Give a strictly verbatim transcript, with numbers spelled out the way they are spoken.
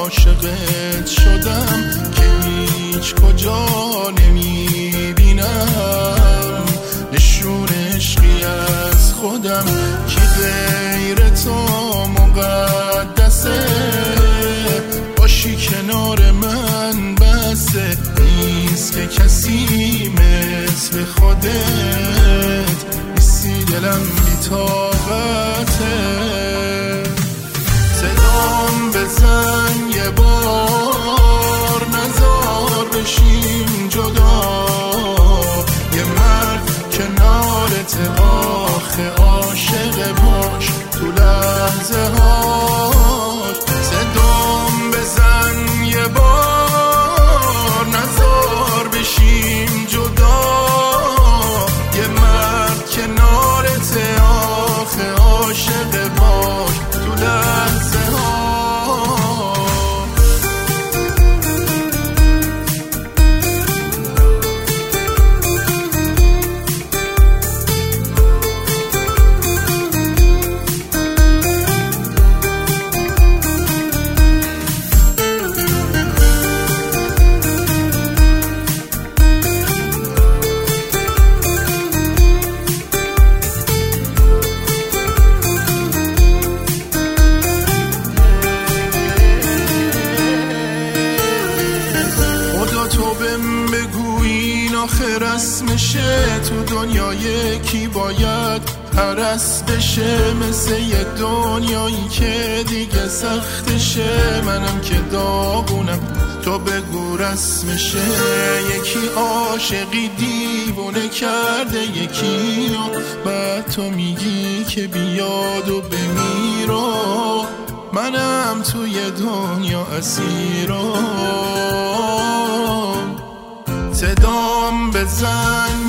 عاشقت شدم که هیچ کجا نمیبینم نشون عشقی از خودم که غیر تو مقدسه باشی کنار من بسه نیست که کسی مثل خودت نیستی دلم بی طاقته صدام بزن یه بار نزار بشیم جدا یه مرد کنارت آخه عاشق باش تو لحظه هاش صدام بزن یه بار نزار بشیم جدا یه مرد کنارت آخه عاشق باش تو لحظه هاش بگو این آخه رسمشه تو دنیا یکی باید پرست بشه مثل یه دنیایی که دیگه سختشه منم که داغونم تو بگو رسمشه یکی عاشقی دیوونه کرده یکی رو بعد تو میگی که بیاد و بمیرو منم توی دنیا اسیرم صدام بزن